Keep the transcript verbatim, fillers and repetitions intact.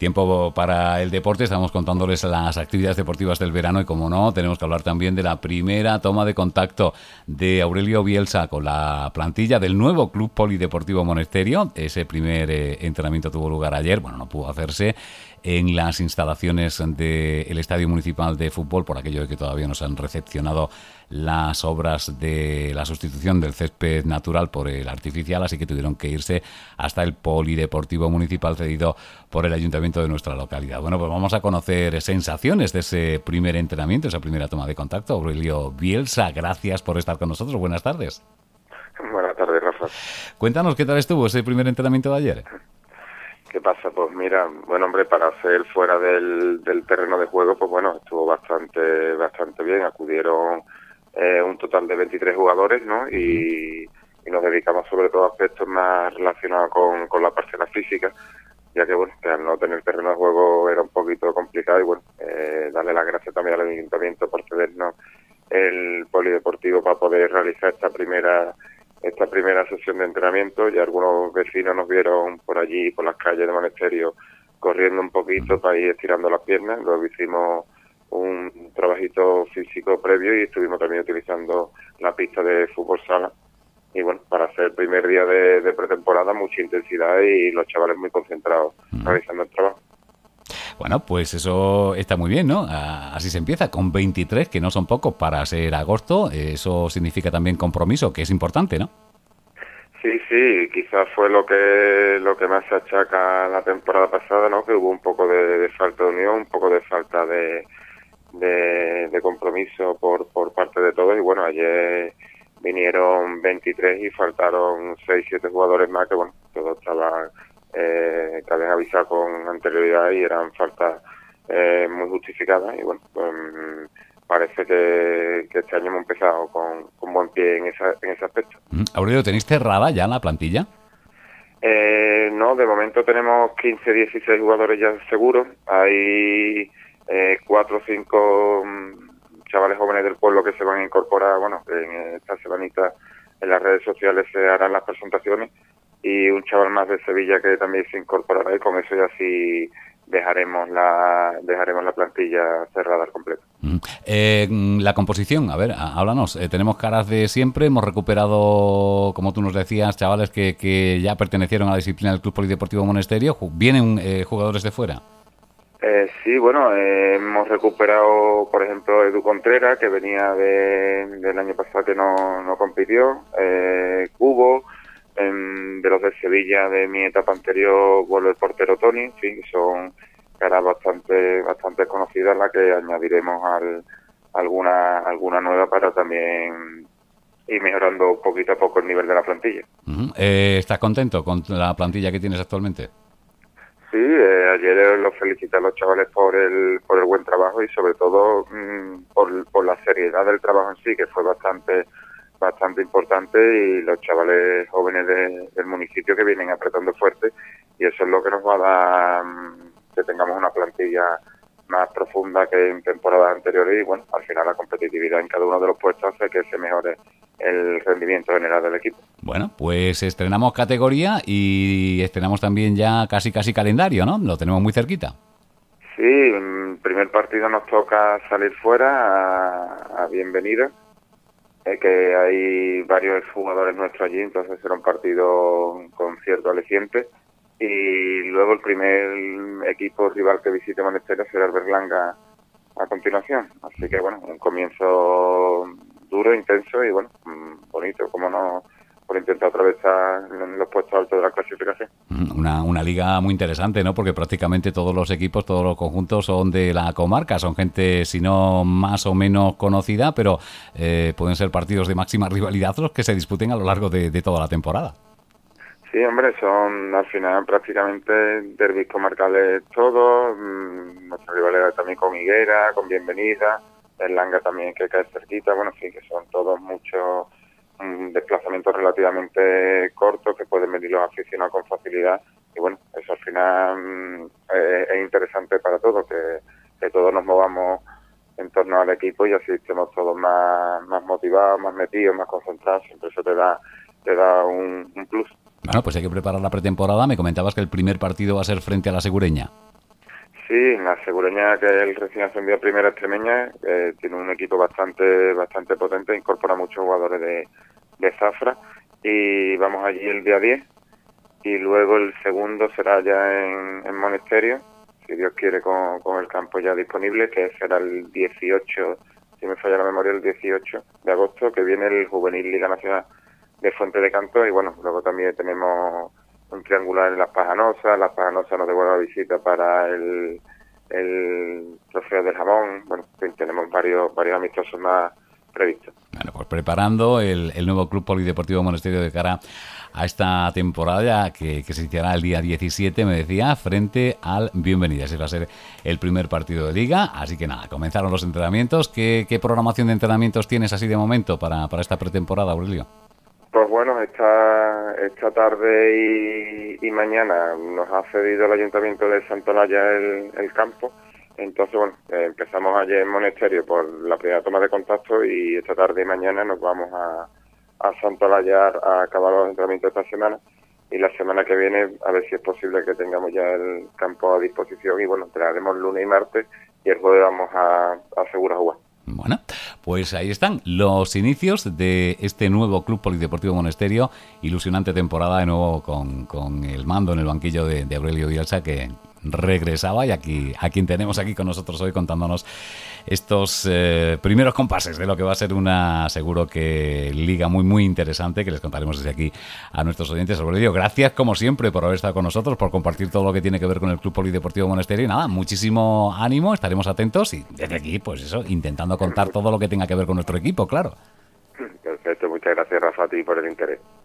Tiempo para el deporte, estamos contándoles las actividades deportivas del verano y, como no, tenemos que hablar también de la primera toma de contacto de Aurelio Bielsa con la plantilla del nuevo Club Polideportivo Monesterio. Ese primer eh, entrenamiento tuvo lugar ayer, bueno, no pudo hacerse en las instalaciones del Estadio Municipal de Fútbol, por aquello de que todavía no se han recepcionado las obras de la sustitución del césped natural por el artificial, así que tuvieron que irse hasta el Polideportivo Municipal cedido por el Ayuntamiento de nuestra localidad. Bueno, pues vamos a conocer sensaciones de ese primer entrenamiento, esa primera toma de contacto. Aurelio Bielsa, gracias por estar con nosotros. Buenas tardes. Buenas tardes, Rafa. Cuéntanos qué tal estuvo ese primer entrenamiento de ayer. ¿Qué pasa? Pues mira, bueno, hombre, para ser fuera del, del terreno de juego, pues bueno, estuvo bastante bastante bien. Acudieron eh, un total de veintitrés jugadores, ¿no? Y, y nos dedicamos sobre todo a aspectos más relacionados con, con la parte de la física, ya que, bueno, que al no tener terreno de juego era un poquito complicado y, bueno, eh, darle las gracias también al Ayuntamiento por cedernos el polideportivo para poder realizar esta primera esta primera sesión de entrenamiento. Y algunos vecinos nos vieron por allí, por las calles de Monesterio, corriendo un poquito para ir estirando las piernas. Luego hicimos un trabajito físico previo y estuvimos también utilizando la pista de fútbol sala. Y bueno, para hacer el primer día de, de pretemporada, mucha intensidad y los chavales muy concentrados uh-huh. realizando el trabajo. Bueno, pues eso está muy bien, ¿no? Así se empieza, con veintitrés, que no son pocos para ser agosto. Eso significa también compromiso, que es importante, ¿no? Sí, sí, quizás fue lo que lo que más se achaca la temporada pasada, ¿no? Que hubo un poco de, de falta de unión, un poco de falta de, de, de compromiso por, por parte de todos. Y bueno, ayer vinieron veintitrés y faltaron seis, siete jugadores más que, bueno, todos estaban... Eh, que habían avisado con anterioridad y eran faltas eh, muy justificadas. Y bueno, pues, parece que, que este año hemos empezado con, con buen pie en, esa, en ese aspecto. Aurelio, ¿tenéis cerrada ya la plantilla? Eh, no, de momento tenemos quince, dieciséis jugadores ya seguros. Hay eh, cuatro o cinco chavales jóvenes del pueblo que se van a incorporar. Bueno, en esta semanita en las redes sociales se harán las presentaciones, y un chaval más de Sevilla que también se incorporará, y con eso ya sí dejaremos la dejaremos la plantilla cerrada al completo. Mm. Eh, la composición, a ver, háblanos. Eh, tenemos caras de siempre, hemos recuperado, como tú nos decías, chavales que, que ya pertenecieron a la disciplina del Club Polideportivo Monesterio. ¿Vienen eh, jugadores de fuera? Eh, sí, bueno, eh, hemos recuperado, por ejemplo, Edu Contreras, que venía de, del año pasado que no, no compitió, eh, Cubo. En, de los de Sevilla, de mi etapa anterior, vuelve el portero Tony. En fin, son caras bastante bastante conocidas, las que añadiremos al, alguna alguna nueva para también ir mejorando poquito a poco el nivel de la plantilla. Uh-huh. Eh, ¿Estás contento con la plantilla que tienes actualmente? Sí, eh, ayer los felicité a los chavales por el por el buen trabajo y sobre todo mmm, por, por la seriedad del trabajo en sí, que fue bastante bastante importante, y los chavales jóvenes de, del municipio que vienen apretando fuerte, y eso es lo que nos va a dar que tengamos una plantilla más profunda que en temporadas anteriores. Y bueno, al final la competitividad en cada uno de los puestos hace que se mejore el rendimiento general del equipo. Bueno, pues estrenamos categoría y estrenamos también ya casi casi calendario, ¿no? Lo tenemos muy cerquita. Sí, en primer partido nos toca salir fuera a, a Bienvenida, Eh, que hay varios jugadores nuestros allí, entonces será un partido con cierto aliciente. Y luego el primer equipo rival que visite Monesterio será el Berlanga a continuación. Así que bueno, un comienzo duro, intenso y bueno, bonito, como no, por intentar atravesar los puestos altos de la clasificación. Una, una liga muy interesante, ¿no? Porque prácticamente todos los equipos, todos los conjuntos son de la comarca, son gente, si no más o menos conocida, pero eh, pueden ser partidos de máxima rivalidad los que se disputen a lo largo de, de toda la temporada. Sí, hombre, son al final prácticamente derbis comarcales todos, mmm, nuestra rivalidad también con Higuera, con Bienvenida, el Langa también que cae cerquita, bueno, en fin, que son todos muchos desplazamientos relativamente cortos que pueden venir los aficionados con facilidad, y bueno, eso al final mmm, es, es interesante para todos, que, que todos nos movamos en torno al equipo y así estemos todos más, más motivados, más metidos, más concentrados. Siempre eso te da, te da un, un plus. Bueno, pues hay que preparar la pretemporada. Me comentabas que el primer partido va a ser frente a la Segureña. Sí, en la Segureña, que es el recién ascendido a Primera Extremeña, eh, tiene un equipo bastante bastante potente, incorpora muchos jugadores de, de Zafra, y vamos allí el día diez, y luego el segundo será ya en, en Monesterio, si Dios quiere, con, con el campo ya disponible, que será el dieciocho, si me falla la memoria, el dieciocho de agosto, que viene el Juvenil Liga Nacional de Fuente de Canto, y bueno, luego también tenemos un triangular en Las Pajanosas. Las Pajanosas nos devuelve la visita para el, el Trofeo del Jamón. Bueno, tenemos varios varios amistosos más previstos. Bueno, pues preparando el, el nuevo Club Polideportivo Monesterio de cara a esta temporada que, que se iniciará el día diecisiete, me decía, frente al Bienvenidas. Ese va a ser el primer partido de Liga, así que nada, comenzaron los entrenamientos. ¿Qué, qué programación de entrenamientos tienes así de momento para, para esta pretemporada, Aurelio? Pues bueno, esta, esta tarde y, y mañana nos ha cedido el Ayuntamiento de Santolaya el, el campo. Entonces, bueno, eh, empezamos ayer en Monesterio por la primera toma de contacto, y esta tarde y mañana nos vamos a, a Santolaya a acabar los entrenamientos esta semana. Y la semana que viene, a ver si es posible que tengamos ya el campo a disposición. Y bueno, entrenaremos lunes y martes, y el jueves vamos a, a Segura jugar. Bueno, pues ahí están los inicios de este nuevo Club Polideportivo Monesterio. Ilusionante temporada de nuevo con, con el mando en el banquillo de, de Aurelio Bielsa, que regresaba, y aquí a quien tenemos aquí con nosotros hoy contándonos estos eh, primeros compases de lo que va a ser una, seguro que liga muy muy interesante, que les contaremos desde aquí a nuestros oyentes. Aurelio, gracias como siempre por haber estado con nosotros, por compartir todo lo que tiene que ver con el Club Polideportivo Monesterio, y nada, muchísimo ánimo, estaremos atentos, y desde aquí, pues eso, intentando contar todo lo que tenga que ver con nuestro equipo, claro. Perfecto, muchas gracias, Rafa, a ti por el interés.